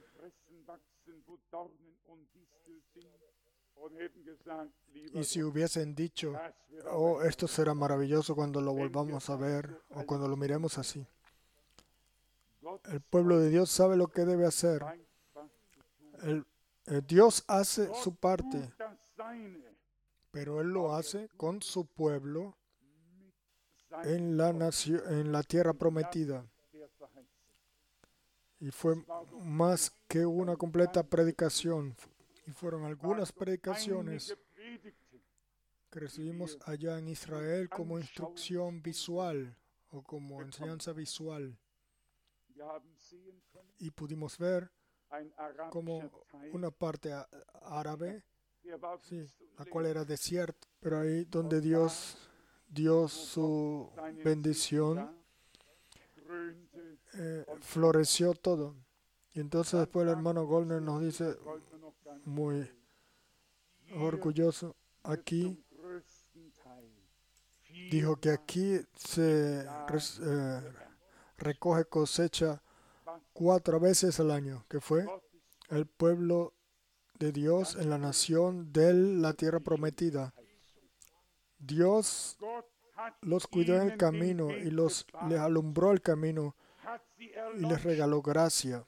Y si hubiesen dicho, oh, esto será maravilloso cuando lo volvamos a ver o cuando lo miremos así. El pueblo de Dios sabe lo que debe hacer. El, eh, Dios hace su parte, pero Él lo hace con su pueblo en la nación, en la tierra prometida. Y fue más que una completa predicación. Y fueron algunas predicaciones que recibimos allá en Israel como instrucción visual o como enseñanza visual. Y pudimos ver como una parte árabe, sí, la cual era desierto, pero ahí donde Dios dio su bendición, eh, floreció todo. Y entonces después el hermano Goldner nos dice, muy orgulloso, aquí, dijo que aquí se res, eh, recoge cosecha cuatro veces al año, que fue el pueblo de Dios en la nación de la tierra prometida. Dios los cuidó en el camino y los les alumbró el camino y les regaló gracia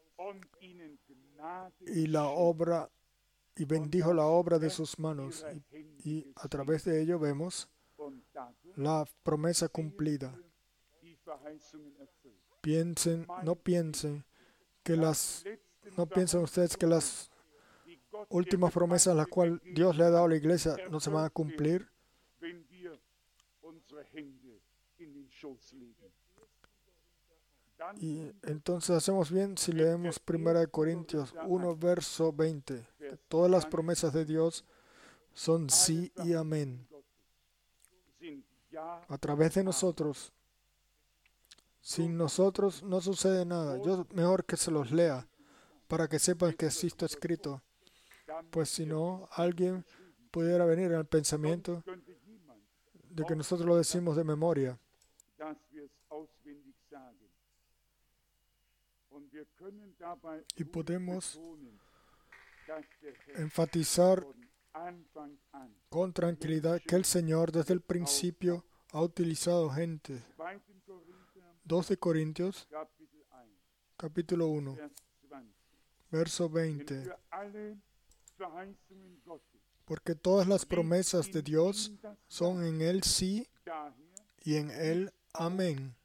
y la obra y bendijo la obra de sus manos y, y a través de ello vemos la promesa cumplida. Piensen, no piensen que las no piensen ustedes que las últimas promesas las cuales Dios le ha dado a la iglesia no se van a cumplir. Y entonces hacemos bien si leemos primera de Corintios uno, verso veinte. Que todas las promesas de Dios son sí y amén. A través de nosotros. Sin nosotros no sucede nada. Yo mejor que se los lea para que sepan que existe escrito. Pues si no, alguien pudiera venir al pensamiento de que nosotros lo decimos de memoria. Y podemos enfatizar con tranquilidad que el Señor desde el principio ha utilizado gente. dos de Corintios, capítulo uno, verso veinte. Porque todas las promesas de Dios son en Él sí y en Él amén.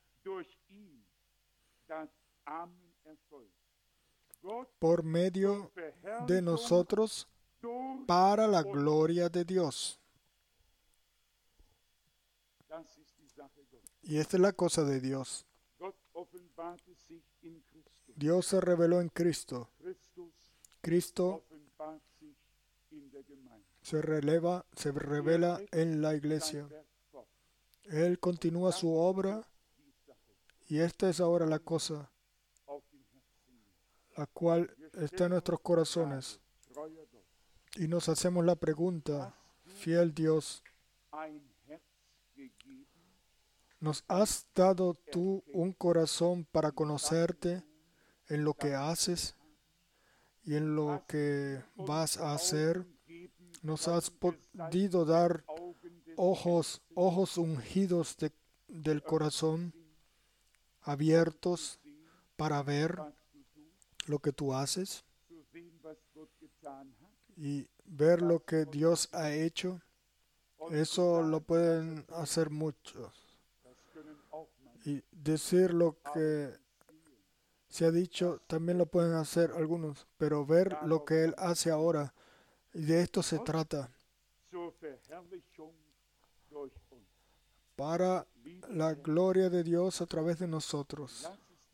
Por medio de nosotros, para la gloria de Dios. Y esta es la cosa de Dios. Dios se reveló en Cristo. Cristo se releva, se revela en la iglesia. Él continúa su obra y esta es ahora la cosa, la cual está en nuestros corazones. Y nos hacemos la pregunta, fiel Dios, ¿nos has dado tú un corazón para conocerte en lo que haces y en lo que vas a hacer? ¿Nos has podido dar ojos, ojos ungidos de, del corazón, abiertos para ver lo que tú haces y ver lo que Dios ha hecho? Eso lo pueden hacer muchos. Y decir lo que se ha dicho también lo pueden hacer algunos, pero ver lo que Él hace ahora, y de esto se trata, para la gloria de Dios a través de nosotros.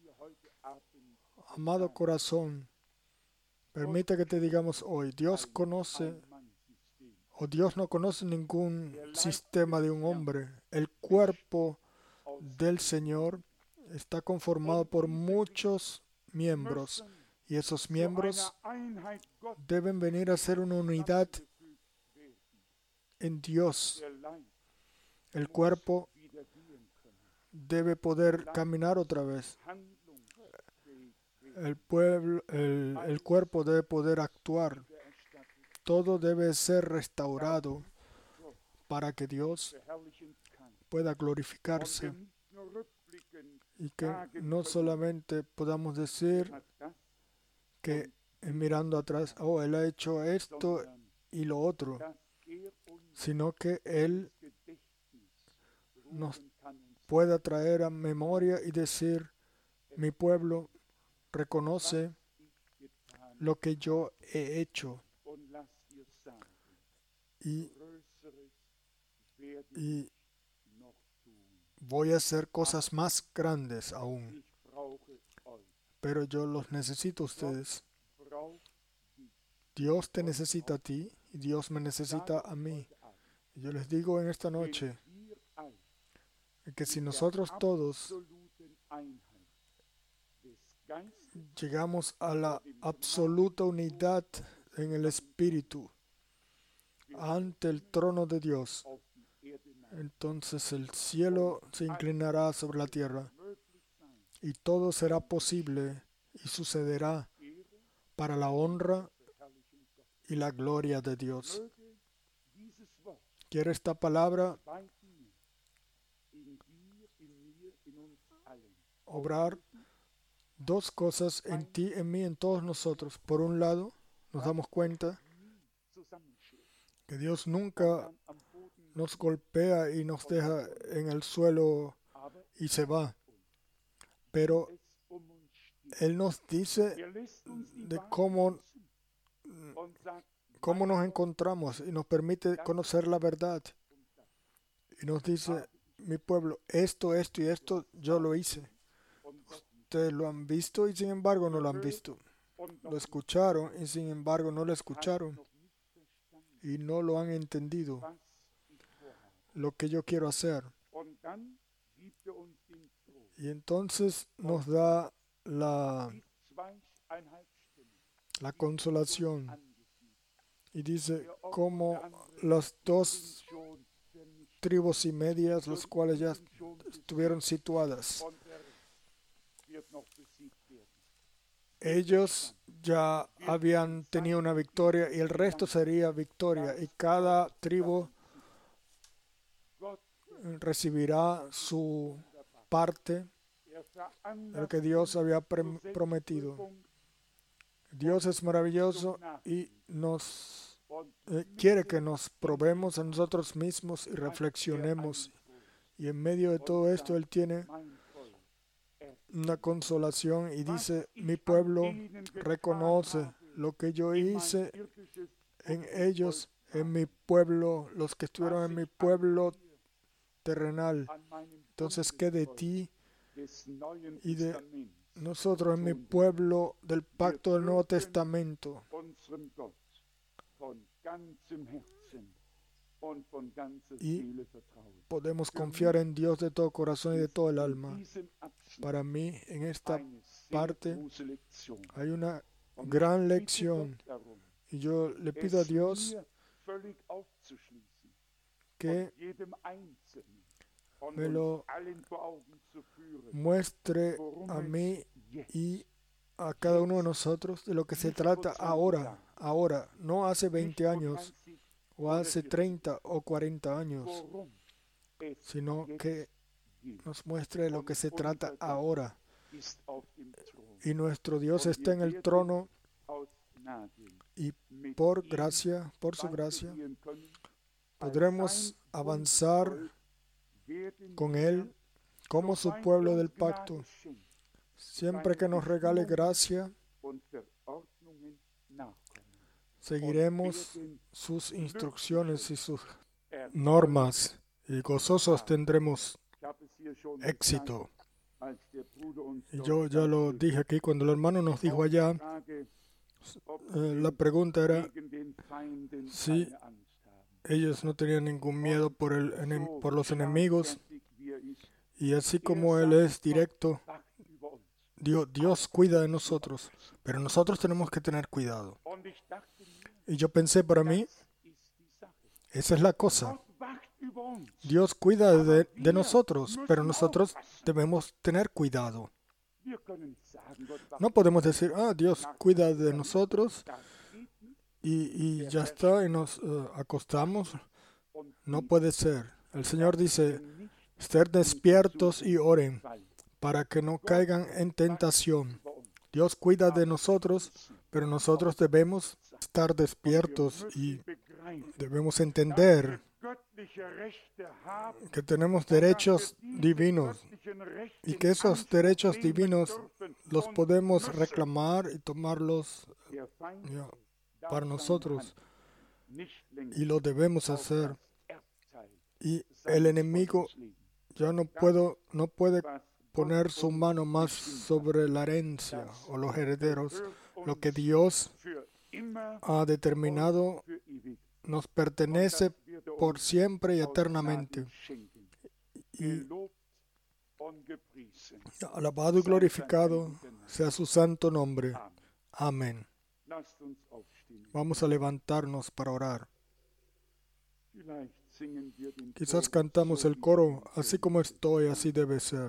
Amado corazón, permita que te digamos hoy, Dios conoce, o Dios no conoce ningún sistema de un hombre. El cuerpo del Señor está conformado por muchos miembros y esos miembros deben venir a ser una unidad en Dios. El cuerpo debe poder caminar otra vez. El, pueblo, el, el cuerpo debe poder actuar. Todo debe ser restaurado para que Dios pueda glorificarse y que no solamente podamos decir que mirando atrás, oh, Él ha hecho esto y lo otro, sino que Él nos pueda traer a memoria y decir, mi pueblo reconoce lo que yo he hecho y, y voy a hacer cosas más grandes aún, pero yo los necesito a ustedes. Dios te necesita a ti y Dios me necesita a mí. Yo les digo en esta noche que si nosotros todos llegamos a la absoluta unidad en el Espíritu ante el trono de Dios, entonces el cielo se inclinará sobre la tierra y todo será posible y sucederá para la honra y la gloria de Dios. Quiero esta palabra obrar dos cosas en ti, en mí, en todos nosotros. Por un lado, nos damos cuenta que Dios nunca nos golpea y nos deja en el suelo y se va. Pero Él nos dice de cómo, cómo nos encontramos y nos permite conocer la verdad. Y nos dice, mi pueblo, esto, esto y esto yo lo hice. Ustedes lo han visto y sin embargo no lo han visto. Lo escucharon y sin embargo no lo escucharon. Y no lo han entendido. Lo que yo quiero hacer. Y entonces nos da la, la consolación. Y dice, como las dos tribus y medias, las cuales ya estuvieron situadas. Ellos ya habían tenido una victoria y el resto sería victoria. Y cada tribu recibirá su parte de lo que Dios había prometido. Dios es maravilloso y nos eh, quiere que nos probemos a nosotros mismos y reflexionemos. Y en medio de todo esto Él tiene una consolación y dice, mi pueblo reconoce lo que yo hice en ellos, en mi pueblo, los que estuvieron en mi pueblo terrenal. Entonces, ¿qué de ti y de nosotros en mi pueblo del pacto del Nuevo Testamento? Y podemos confiar en Dios de todo corazón y de todo el alma. Para mí, en esta parte, hay una gran lección. Y yo le pido a Dios que me lo muestre a mí y a cada uno de nosotros de lo que se trata ahora, ahora, no hace veinte años o hace treinta o cuarenta años, sino que nos muestre de lo que se trata ahora. Y nuestro Dios está en el trono y por gracia, por su gracia, podremos avanzar con Él como su pueblo del pacto, siempre que nos regale gracia. Seguiremos sus instrucciones y sus normas y gozosos tendremos éxito. Y yo ya lo dije aquí cuando el hermano nos dijo allá, eh, la pregunta era si ellos no tenían ningún miedo por, el, por los enemigos. Y así como Él es directo, Dios, Dios cuida de nosotros, pero nosotros tenemos que tener cuidado. Y yo pensé para mí, esa es la cosa. Dios cuida de, de nosotros, pero nosotros debemos tener cuidado. No podemos decir, ah, Dios cuida de nosotros y, y ya está, y nos uh, acostamos. No puede ser. El Señor dice, estén despiertos y oren para que no caigan en tentación. Dios cuida de nosotros, Pero nosotros debemos estar despiertos y debemos entender que tenemos derechos divinos y que esos derechos divinos los podemos reclamar y tomarlos ya, para nosotros, y lo debemos hacer. Y el enemigo ya no, puedo, no puede poner su mano más sobre la herencia o los herederos. Lo que Dios ha determinado nos pertenece por siempre y eternamente. Y alabado y glorificado sea su santo nombre. Amén. Vamos a levantarnos para orar. Quizás cantamos el coro, así como estoy, así debe ser.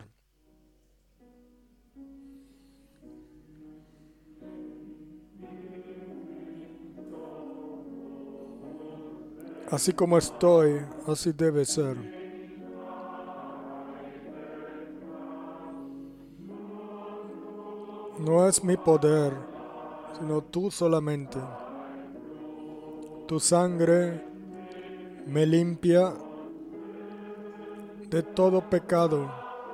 Así como estoy, así debe ser. No es mi poder, sino tú solamente. Tu sangre me limpia de todo pecado.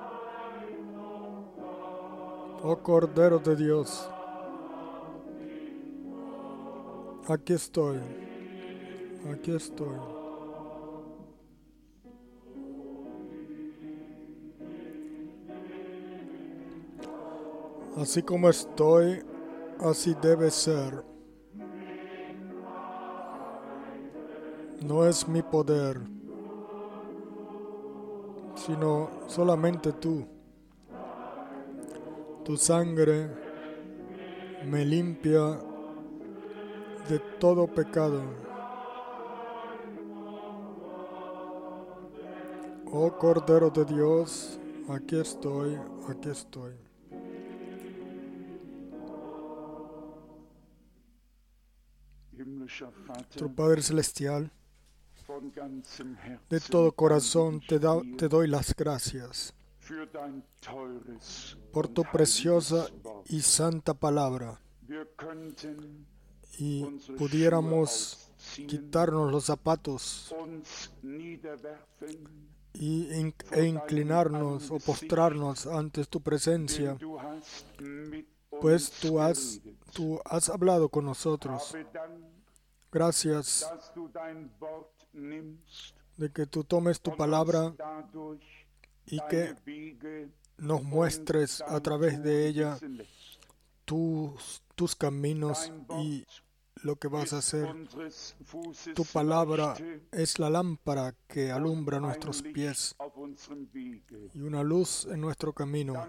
Oh Cordero de Dios, aquí estoy, aquí estoy. Así como estoy, así debe ser. No es mi poder, sino solamente tú. Tu sangre me limpia de todo pecado. Oh Cordero de Dios, aquí estoy, aquí estoy. Nuestro Padre Celestial, de todo corazón te, da, te doy las gracias por tu preciosa y santa palabra. Y pudiéramos quitarnos los zapatos y in, e inclinarnos o postrarnos ante tu presencia, pues tú has, tú has hablado con nosotros. Gracias de que tú tomes tu palabra y que nos muestres a través de ella tus, tus caminos y lo que vas a hacer. Tu palabra es la lámpara que alumbra nuestros pies y una luz en nuestro camino.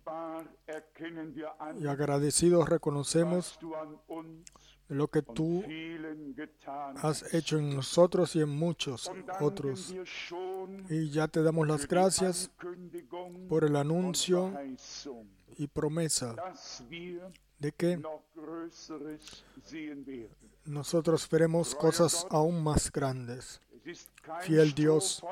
Y agradecidos reconocemos lo que tú has hecho en nosotros y en muchos otros. Y ya te damos las gracias por el anuncio y promesa de que nosotros veremos cosas aún más grandes. Fiel Dios,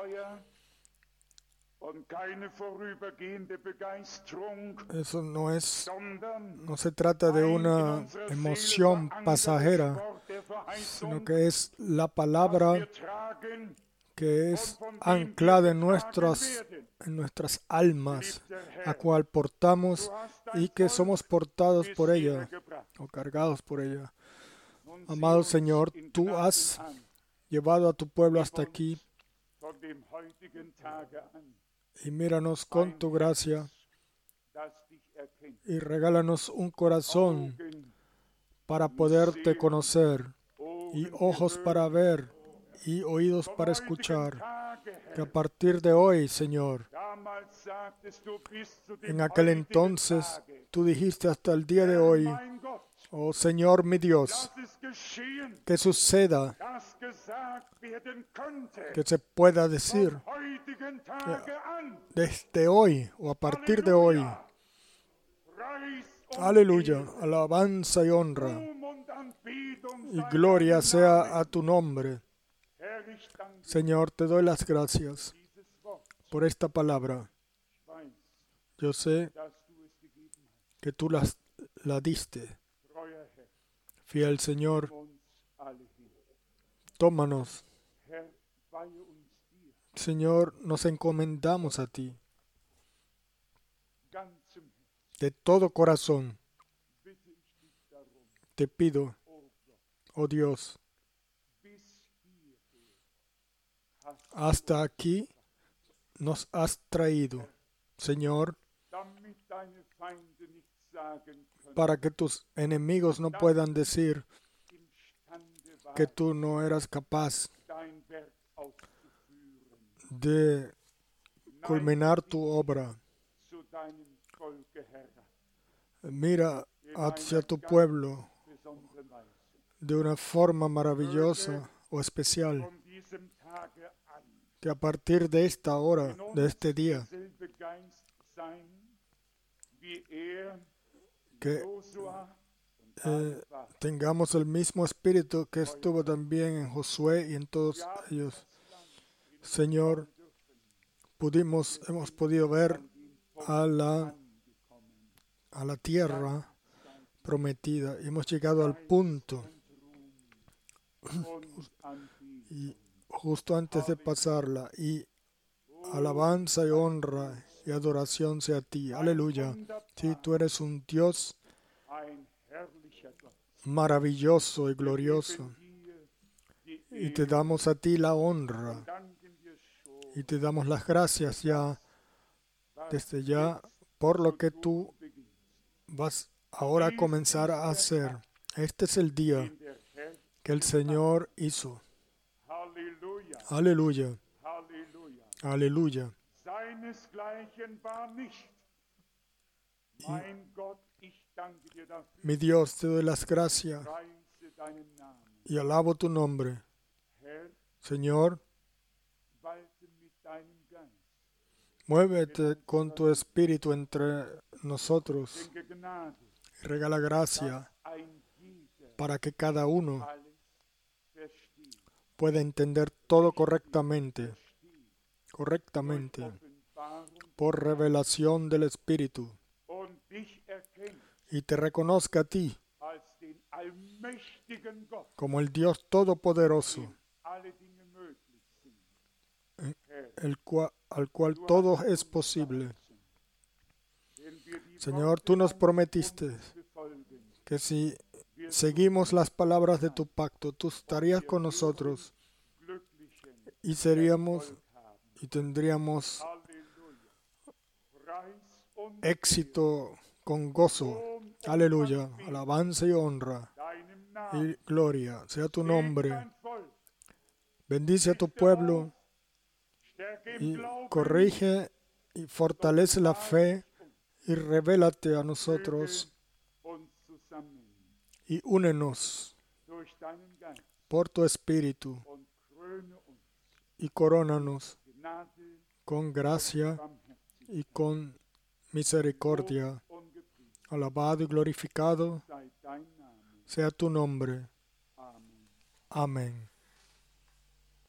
eso no es, no se trata de una emoción pasajera, sino que es la palabra que es anclada en nuestras, en nuestras almas, a cual portamos y que somos portados por ella o cargados por ella. Amado Señor, tú has llevado a tu pueblo hasta aquí y míranos con tu gracia y regálanos un corazón para poderte conocer y ojos para ver y oídos para escuchar. Que a partir de hoy, Señor, en aquel entonces tú dijiste hasta el día de hoy, oh Señor mi Dios, que suceda, que se pueda decir desde hoy o a partir de hoy. Aleluya, alabanza y honra y gloria sea a tu nombre. Señor, te doy las gracias por esta palabra. Yo sé que tú las, la diste. Fiel Señor, uns alle hin. tómanos. Herr, weihe uns dir Señor, nos encomendamos a ti ganzem Herzen. de todo corazón. Bitte ich dich darum, Te pido, o Gott, oh Dios, bis hierher hast du hasta uns aquí gebracht, nos has traído, Señor, damit deine Feinde nicht sagen können, para que tus enemigos no puedan decir imstande que war, tú no eras capaz dein Werk auszuführen. de culminar tu obra. Zu deinem Volke, Herr, Mira in hacia einer tu ganz pueblo besonderen Weise. de una forma maravillosa o especial, Von diesem Tage an que a partir de esta hora, in uns de este día, derselbe Geist sein, wie er que Josua und eh, Caleb war. tengamos el mismo espíritu que estuvo también en Josué y en todos Wir haben ellos. das Land in Señor, anschauen dürfen. pudimos, hemos podido ver An den Punkt a la, angekommen. a la tierra prometida. Hemos llegado al punto Und Anbetung. y justo antes de pasarla, y alabanza y honra y adoración sea a ti. Aleluya. Sí, tú eres un Dios Ein herrlicher Gott. maravilloso y Wir glorioso, geben dir die y te Ehre damos a ti la und honra danken dir schon, y te damos las gracias ya was desde ya jetzt por lo zu que tun tú beginnst. vas ahora a comenzar a hacer. Este es el día Den der Herr que el Señor hizo. Halleluja, Aleluya, Halleluja. aleluya. Seinesgleichen war nicht. Mein Gott, ich danke dir dafür. Mi Dios, te doy las gracias Preise deinen Namen. y alabo tu nombre. Herr, Señor, walte mit deinem Geist. muévete con tu espíritu entre nosotros Schenke Gnade, y regala gracia dass ein jeder para que cada uno alles versteht. pueda entender todo correctamente, Versteht. correctamente, Durch Offenbarung por revelación del Espíritu, und dich erkennt y te reconozca a ti als den allmächtigen Gott, como el Dios todopoderoso, dem alle Dinge möglich sind. Eh, Herr, el cua- al cual du todo hast es uns posible. verheißen, wenn wir die Señor, Worte tú nos deines prometiste Bundes befolgen, que si wirst seguimos du las palabras de tu pacto, tú estarías con nosotros glücklichen y seríamos Erfolg haben. y tendríamos Halleluja. Preis und éxito con gozo. Ruhm und Aleluya, Anbetung alabanza y honra deinem Namen. y gloria sea tu Segne nombre. dein Volk, Bendice a tu richte pueblo auf, stärke im y Glauben, corrige y fortalece la fe y revélate a füge nosotros uns zusammen y únenos durch deinen Geist por tu espíritu und kröne uns y corónanos Gnade con gracia und Barmherzigkeit. y con misericordia. Und gepriesen Alabado y glorificado sei dein Name. sea tu nombre. Amen. Amén.